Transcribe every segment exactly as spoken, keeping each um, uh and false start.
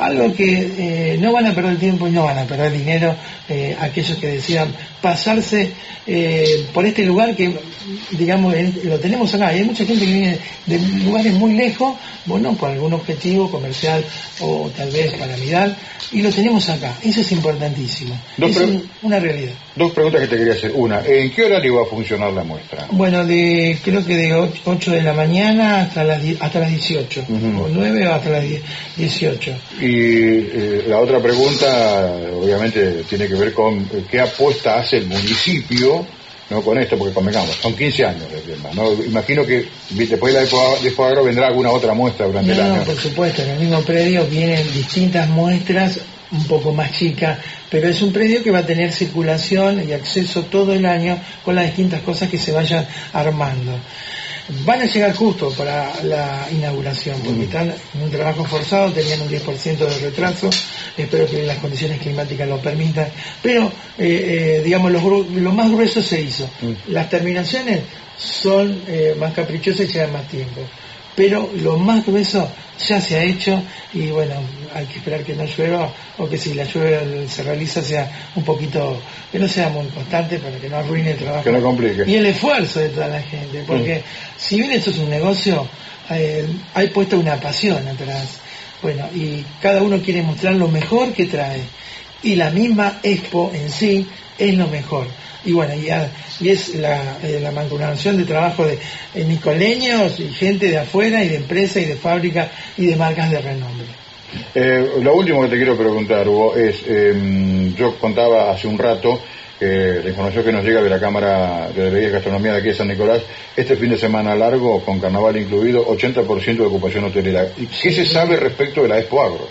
algo que eh, no van a perder tiempo y no van a perder dinero eh, aquellos que decidan pasarse eh, por este lugar que, digamos, lo tenemos acá. Hay mucha gente que viene de lugares muy lejos, bueno, por algún objetivo comercial o tal vez para mirar, y lo tenemos acá. Eso es importantísimo. Dos es un, una realidad. Dos preguntas que te quería hacer. Una, ¿en qué horario va a funcionar la muestra? Bueno, de creo que de ocho de la mañana hasta las hasta las dieciocho, uh-huh. o nueve o hasta las dieciocho. Y eh, la otra pregunta, obviamente, tiene que ver con eh, qué apuesta hace el municipio, no con esto, porque convengamos, son quince años de tiempo, ¿no? Imagino que después de la de Expoagro vendrá alguna otra muestra durante no, el año. No, por supuesto, en el mismo predio vienen distintas muestras, un poco más chicas, pero es un predio que va a tener circulación y acceso todo el año con las distintas cosas que se vayan armando. Van a llegar justo para la inauguración, porque están en un trabajo forzado, tenían un diez por ciento de retraso, espero que las condiciones climáticas lo permitan, pero eh, eh, digamos, lo, lo más grueso se hizo. Las terminaciones son eh, más caprichosas y llevan más tiempo, pero lo más grueso ya se ha hecho y bueno, hay que esperar que no llueva o que si la lluvia se realiza sea un poquito, que no sea muy constante para que no arruine el trabajo. Que no complique. Y el esfuerzo de toda la gente, porque mm. si bien esto es un negocio, eh, hay puesta una pasión atrás. Bueno, y cada uno quiere mostrar lo mejor que trae. Y la misma Expo en sí es lo mejor. Y bueno, y, y es la, eh, la mancomunación de trabajo de eh, nicoleños y gente de afuera y de empresas y de fábricas y de marcas de renombre. Eh, lo último que te quiero preguntar, Hugo, es, eh, yo contaba hace un rato que la información que nos llega de la Cámara de Bebidas y Gastronomía de aquí de San Nicolás, este fin de semana largo, con carnaval incluido, ochenta por ciento de ocupación hotelera. ¿Qué se sabe respecto de la Expoagro?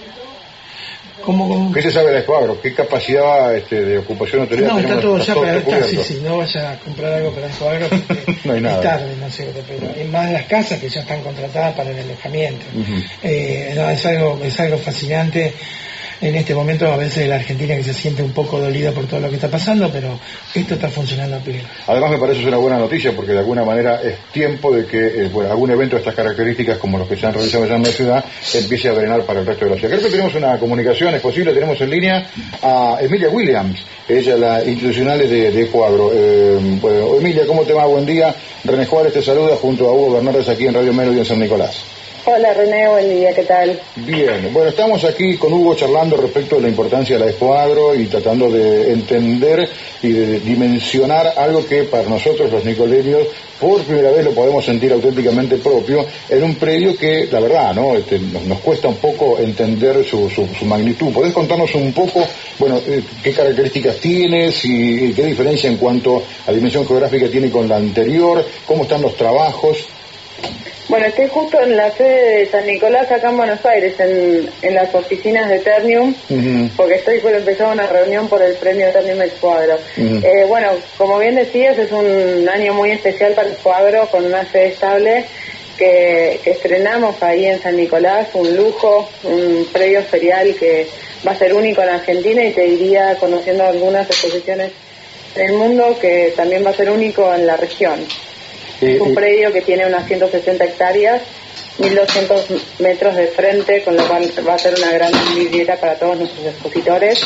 ¿Cómo, cómo? ¿Qué se sabe de la Expoagro? ¿Qué capacidad este, de ocupación hotelera no, tenemos? Está todo ya todo para cubierto. sí, sí, no vaya a comprar algo para Expoagro porque no hay nada. Es tarde, ¿no es cierto? Pero es más las casas que ya están contratadas para el alojamiento. Uh-huh. eh, no, es algo, es algo fascinante. En este momento a veces la Argentina que se siente un poco dolida por todo lo que está pasando, pero esto está funcionando a pleno. Además me parece una buena noticia porque de alguna manera es tiempo de que eh, bueno, algún evento de estas características como los que se han realizado allá en la ciudad empiece a drenar para el resto de la ciudad. Creo que tenemos una comunicación, es posible, tenemos en línea a Emilia Williams, ella la institucional de, de Expoagro. Eh, bueno, Emilia, ¿cómo te va? Buen día. René Juárez te saluda junto a Hugo Bernardes aquí en Radio Melody en San Nicolás. Hola René, buen día, ¿qué tal? Bien, bueno, estamos aquí con Hugo charlando respecto de la importancia de la Expoagro y tratando de entender y de dimensionar algo que para nosotros los nicoleños por primera vez lo podemos sentir auténticamente propio en un predio que, la verdad, ¿no? Este, nos, nos cuesta un poco entender su, su, su magnitud. ¿Podés contarnos un poco, bueno, eh, qué características tiene, si, qué diferencia en cuanto a dimensión geográfica tiene con la anterior, cómo están los trabajos? Bueno, estoy justo en la sede de San Nicolás, acá en Buenos Aires, en, en las oficinas de Ternium, uh-huh. porque estoy por empezar una reunión por el premio Ternium Expoagro. Uh-huh. Eh, bueno, como bien decías, es un año muy especial para Expoagro, con una sede estable que, que estrenamos ahí en San Nicolás, un lujo, un predio ferial que va a ser único en Argentina y te diría, conociendo algunas exposiciones en el mundo, que también va a ser único en la región. Es un predio que tiene unas ciento sesenta hectáreas, mil doscientos metros de frente, con lo cual va a ser una gran vidriera para todos nuestros expositores.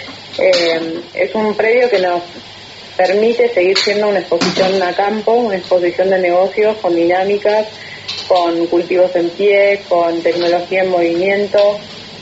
Eh, es un predio que nos permite seguir siendo una exposición a campo, una exposición de negocios con dinámicas, con cultivos en pie, con tecnología en movimiento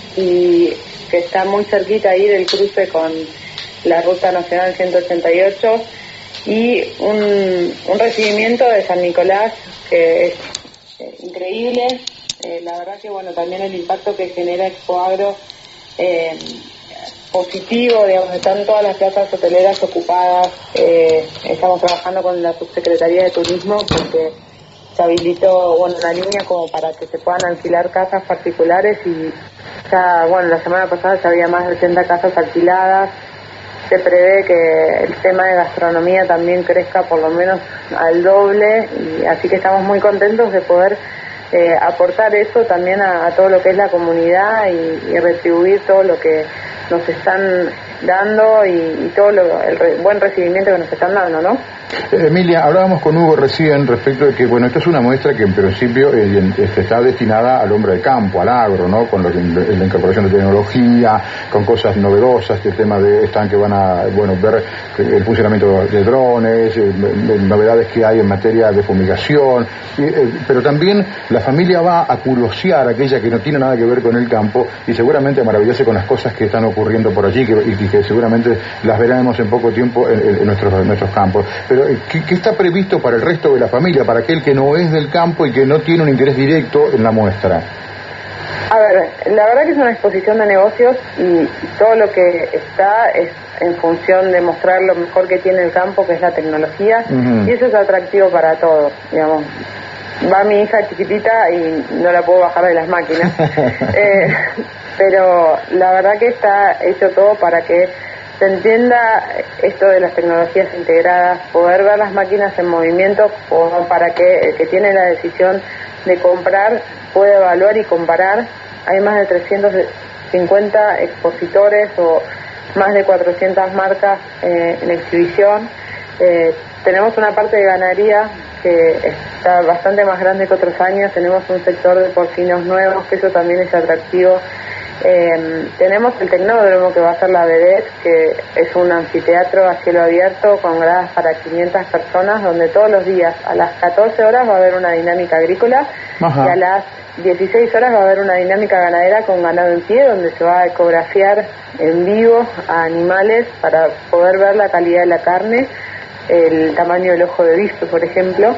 y que está muy cerquita ahí del cruce con la Ruta Nacional ciento ochenta y ocho. Y un, un recibimiento de San Nicolás que es eh, increíble. Eh, la verdad que bueno, también el impacto que genera Expoagro eh, positivo, digamos, están todas las plazas hoteleras ocupadas. Eh, estamos trabajando con la Subsecretaría de Turismo porque se habilitó, bueno, una línea como para que se puedan alquilar casas particulares y ya, bueno, la semana pasada ya había más de ochenta casas alquiladas. Se prevé que el tema de gastronomía también crezca por lo menos al doble, y así que estamos muy contentos de poder eh, aportar eso también a, a todo lo que es la comunidad y, y retribuir todo lo que nos están dando y, y todo lo, el re, buen recibimiento que nos están dando, ¿no? Emilia, hablábamos con Hugo recién respecto de que, bueno, esta es una muestra que en principio eh, está destinada al hombre de campo, al agro, ¿no? Con lo que, la incorporación de tecnología, con cosas novedosas, el tema de, están que van a, bueno, ver el funcionamiento de drones, eh, novedades que hay en materia de fumigación, y, eh, pero también la familia va a curiosear aquella que no tiene nada que ver con el campo y seguramente a maravillarse con las cosas que están ocurriendo por allí que, y, y que seguramente las veremos en poco tiempo en, en, en, nuestros, en nuestros campos. Pero ¿qué, ¿qué está previsto para el resto de la familia, para aquel que no es del campo y que no tiene un interés directo en la muestra? A ver, la verdad que es una exposición de negocios y todo lo que está es en función de mostrar lo mejor que tiene el campo, que es la tecnología, uh-huh. y eso es atractivo para todos, digamos. Va mi hija chiquitita y no la puedo bajar de las máquinas, eh, pero la verdad que está hecho todo para que se entienda esto de las tecnologías integradas, poder ver las máquinas en movimiento, como para que el que tiene la decisión de comprar pueda evaluar y comparar. Hay más de trescientos cincuenta expositores o más de cuatrocientas marcas eh, en exhibición. Eh, tenemos una parte de ganadería que está bastante más grande que otros años. Tenemos un sector de porcinos nuevos, que eso también es atractivo. Eh, tenemos el tecnódromo, que va a ser la vedette, que es un anfiteatro a cielo abierto con gradas para quinientas personas, donde todos los días a las catorce horas va a haber una dinámica agrícola. Ajá. Y a las dieciséis horas va a haber una dinámica ganadera con ganado en pie, donde se va a ecografiar en vivo a animales para poder ver la calidad de la carne, el tamaño del ojo de bife, por ejemplo.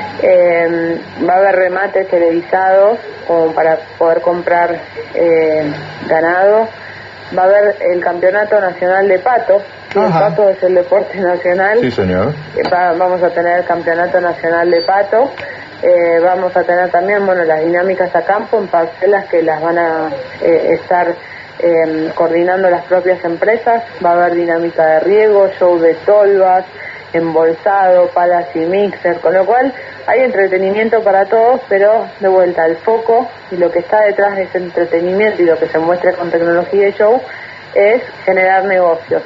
Eh, va a haber remates televisados como para poder comprar eh, ganado. Va a haber el campeonato nacional de pato. El pato es el deporte nacional. Sí, señor. Va, vamos a tener el campeonato nacional de pato. Eh, vamos a tener también, bueno, las dinámicas a campo en parcelas que las van a eh, estar eh, coordinando las propias empresas. Va a haber dinámica de riego, show de tolvas, embolsado, palas y mixer, con lo cual hay entretenimiento para todos, pero de vuelta al foco y lo que está detrás de ese entretenimiento y lo que se muestra con tecnología y show es generar negocios.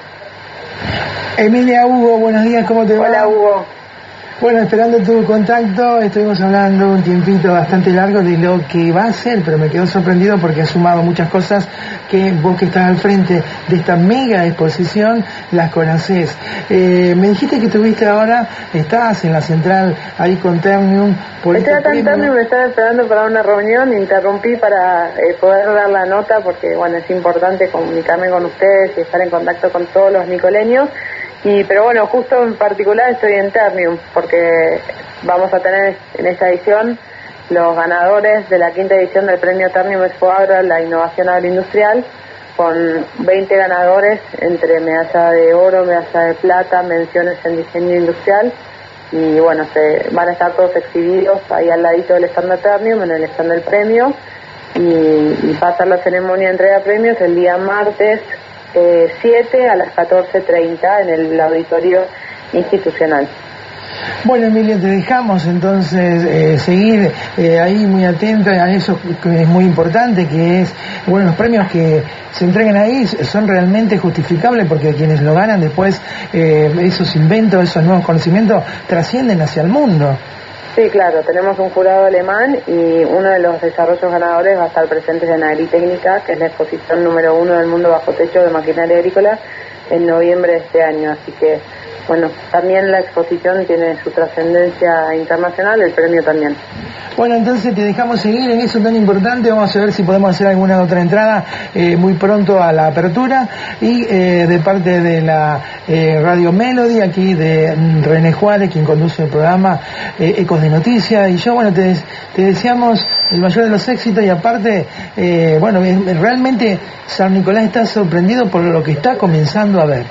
Emilia, Hugo, buenos días, ¿cómo te va? Hola, Hugo. Bueno, esperando tu contacto, estuvimos hablando un tiempito bastante largo de lo que va a ser, pero me quedo sorprendido porque has sumado muchas cosas que vos que estás al frente de esta mega exposición las conocés. Eh, me dijiste que estuviste ahora, estás en la central ahí con Ternium. Por Estoy acá en Ternium, me estaba esperando para una reunión, interrumpí para eh, poder dar la nota porque, bueno, es importante comunicarme con ustedes y estar en contacto con todos los nicoleños. Y, pero bueno, justo en particular estoy en Ternium porque vamos a tener en esta edición los ganadores de la quinta edición del premio Ternium Expo Agro, la innovación agroindustrial, con veinte ganadores entre medalla de oro, medalla de plata, menciones en diseño industrial. Y bueno, se van a estar todos exhibidos ahí al ladito del stand de Ternium, en el stand del premio. Y, y va a ser la ceremonia de entrega de premios el día martes Eh, siete a las catorce treinta en el auditorio institucional. Bueno, Emilia, te dejamos entonces eh, seguir eh, ahí muy atenta a eso que es muy importante, que es, bueno, los premios que se entregan ahí son realmente justificables porque quienes lo ganan después, eh, esos inventos, esos nuevos conocimientos trascienden hacia el mundo. Sí, claro, tenemos un jurado alemán y uno de los desarrollos ganadores va a estar presente en Agritécnica, que es la exposición número uno del mundo bajo techo de maquinaria agrícola, en noviembre de este año. Así que, bueno, también la exposición tiene su trascendencia internacional, el premio también. Bueno, entonces te dejamos seguir en eso tan importante. Vamos a ver si podemos hacer alguna otra entrada eh, muy pronto a la apertura. Y eh, de parte de la eh, Radio Melody, aquí de René Juárez, quien conduce el programa eh, Ecos de Noticias. Y yo, bueno, te, te deseamos el mayor de los éxitos. Y aparte, eh, bueno, realmente San Nicolás está sorprendido por lo que está comenzando a ver.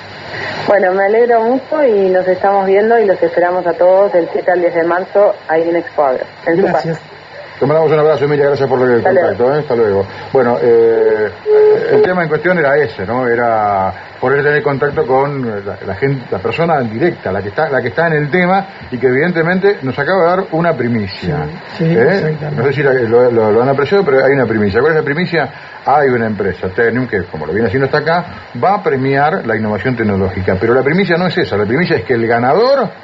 Bueno, me alegro mucho y nos estamos viendo y los esperamos a todos del siete al diez de marzo ahí en Expo Agro. En Gracias. Te mandamos un abrazo, Emilia, gracias por el Hasta contacto, luego. ¿eh? Hasta luego. Bueno, eh, el tema en cuestión era ese, ¿no? Era poder tener contacto con la, la gente, la persona directa, la que está, la que está en el tema y que evidentemente nos acaba de dar una primicia. Sí, sí, ¿eh? No sé si la, lo, lo, lo han apreciado, pero hay una primicia. ¿Cuál es la primicia? Hay una empresa, Ternium, que como lo viene haciendo hasta acá, va a premiar la innovación tecnológica. Pero la primicia no es esa, la primicia es que el ganador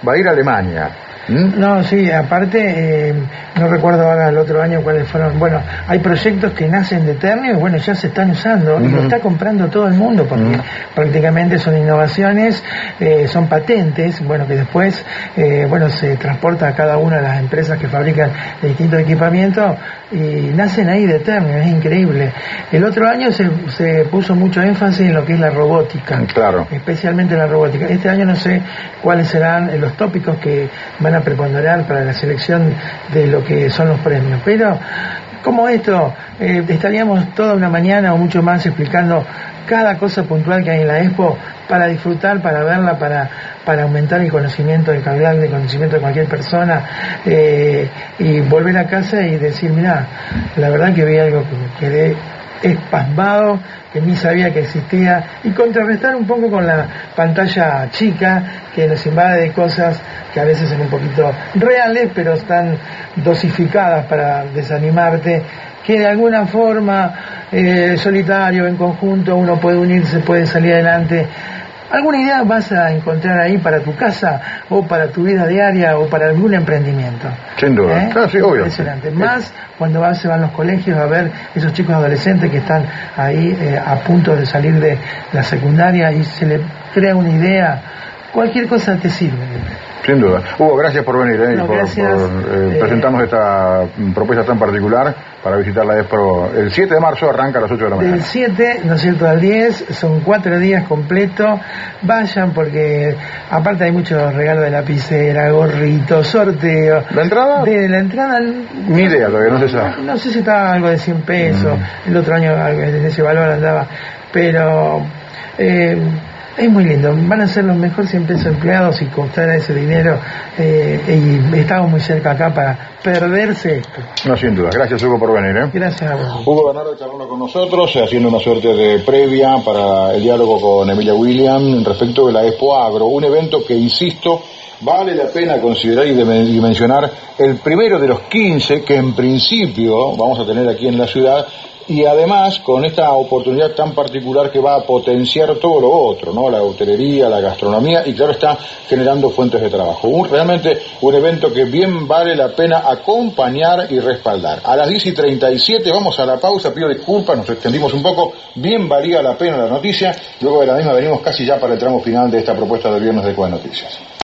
va a ir a Alemania. ¿Mm? No, sí, aparte, eh, no recuerdo ahora el otro año cuáles fueron. Bueno, hay proyectos que nacen de Ternium y bueno, ya se están usando, uh-huh. y lo está comprando todo el mundo, porque uh-huh. prácticamente son innovaciones, eh, son patentes, bueno, que después, eh, bueno, se transporta a cada una de las empresas que fabrican distintos equipamientos y nacen ahí de Ternium, es increíble. El otro año se, se puso mucho énfasis en lo que es la robótica, claro. especialmente la robótica. Este año no sé cuáles serán los tópicos que van a preponderar para la selección de lo que son los premios, pero como esto, eh, estaríamos toda una mañana o mucho más explicando cada cosa puntual que hay en la Expo para disfrutar, para verla, para, para aumentar el conocimiento, el caudal de conocimiento de cualquier persona, eh, y volver a casa y decir, mirá, la verdad que vi algo que me quedé espasmado, que ni sabía que existía, y contrarrestar un poco con la pantalla chica que nos invade de cosas que a veces son un poquito reales, pero están dosificadas para desanimarte, que de alguna forma, eh, solitario, en conjunto, uno puede unirse, puede salir adelante. ¿Alguna idea vas a encontrar ahí para tu casa, o para tu vida diaria, o para algún emprendimiento? Sin duda, ¿Eh? claro, sí, obvio. Impresionante. Más cuando vas, se van los colegios a ver esos chicos adolescentes que están ahí eh, a punto de salir de la secundaria y se le crea una idea, cualquier cosa te sirve. Sin duda. Hugo, gracias por venir ¿eh? No, y por, gracias, por eh, eh, presentarnos esta propuesta tan particular para visitar la Expo. El siete de marzo arranca a las ocho de la mañana. Del siete, ¿no es cierto?, al diez, son cuatro días completos. Vayan porque aparte hay muchos regalos de lapicera, gorritos, sorteos. ¿La entrada? De la entrada... Ni idea todavía, no se sabe. No, no sé si estaba algo de cien pesos, mm. el otro año en ese valor andaba, pero... Eh, es muy lindo, van a ser los mejores cien pesos empleados y costar ese dinero, eh, y estamos muy cerca acá para perderse esto. No, sin duda. Gracias, Hugo, por venir. ¿eh? Gracias a vos. Hugo Bernardo charlando con nosotros, haciendo una suerte de previa para el diálogo con Emilia William respecto de la Expo Agro, un evento que, insisto, vale la pena considerar y dimensionar, el primero de los quince que en principio vamos a tener aquí en la ciudad, y además con esta oportunidad tan particular que va a potenciar todo lo otro, ¿no? La hotelería, la gastronomía, y claro, está generando fuentes de trabajo. Un, realmente un evento que bien vale la pena acompañar y respaldar. A las diez y treinta y siete vamos a la pausa, pido disculpas, nos extendimos un poco, bien valía la pena la noticia, luego de la misma venimos casi ya para el tramo final de esta propuesta del viernes de Cuba Noticias.